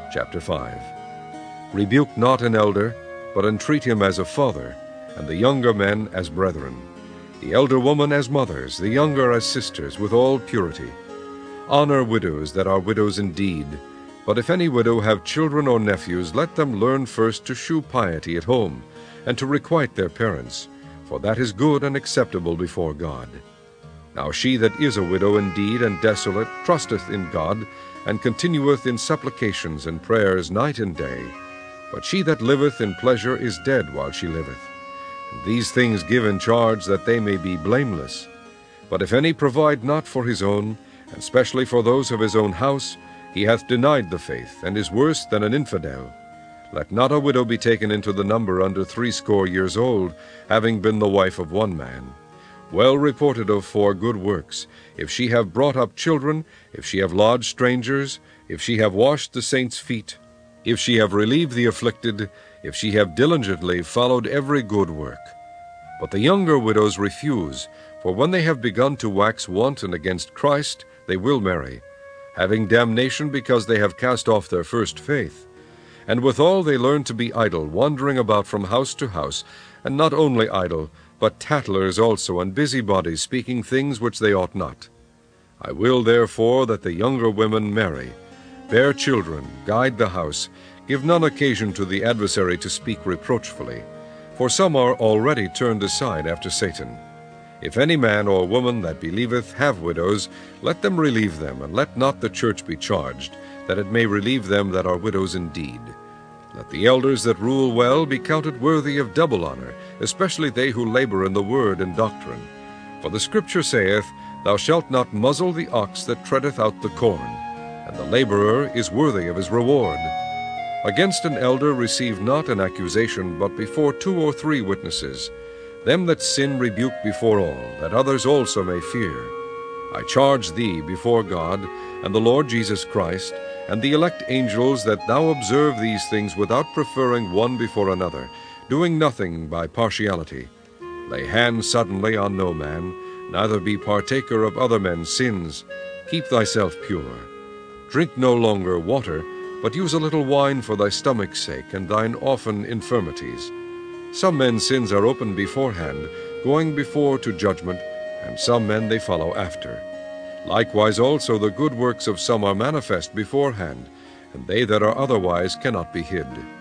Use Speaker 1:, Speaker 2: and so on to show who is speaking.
Speaker 1: Chapter 5. Rebuke not an elder, but entreat him as a father, and the younger men as brethren, the elder woman as mothers, the younger as sisters, with all purity. Honor widows that are widows indeed. But if any widow have children or nephews, let them learn first to shew piety at home, and to requite their parents, for that is good and acceptable before God. Now she that is a widow indeed and desolate trusteth in God, and continueth in supplications and prayers night and day. But she that liveth in pleasure is dead while she liveth. And these things give in charge, that they may be blameless. But if any provide not for his own, and specially for those of his own house, he hath denied the faith, and is worse than an infidel. Let not a widow be taken into the number under 60 years old, having been the wife of one man, well reported of for good works, if she have brought up children, if she have lodged strangers, if she have washed the saints' feet, if she have relieved the afflicted, if she have diligently followed every good work. But the younger widows refuse, for when they have begun to wax wanton against Christ, they will marry, having damnation because they have cast off their first faith. And withal they learn to be idle, wandering about from house to house, and not only idle, but tattlers also, and busybodies, speaking things which they ought not. I will therefore that the younger women marry, bear children, guide the house, give none occasion to the adversary to speak reproachfully, for some are already turned aside after Satan. If any man or woman that believeth have widows, let them relieve them, and let not the church be charged, that it may relieve them that are widows indeed. Let the elders that rule well be counted worthy of double honor, especially they who labor in the word and doctrine. For the Scripture saith, Thou shalt not muzzle the ox that treadeth out the corn, and the laborer is worthy of his reward. Against an elder receive not an accusation, but before 2 or 3 witnesses. Them that sin rebuke before all, that others also may fear. I charge thee before God, and the Lord Jesus Christ, and the elect angels, that thou observe these things without preferring one before another, doing nothing by partiality. Lay hands suddenly on no man, neither be partaker of other men's sins. Keep thyself pure. Drink no longer water, but use a little wine for thy stomach's sake, and thine often infirmities. Some men's sins are open beforehand, going before to judgment, and some men they follow after. Likewise also the good works of some are manifest beforehand, and they that are otherwise cannot be hid.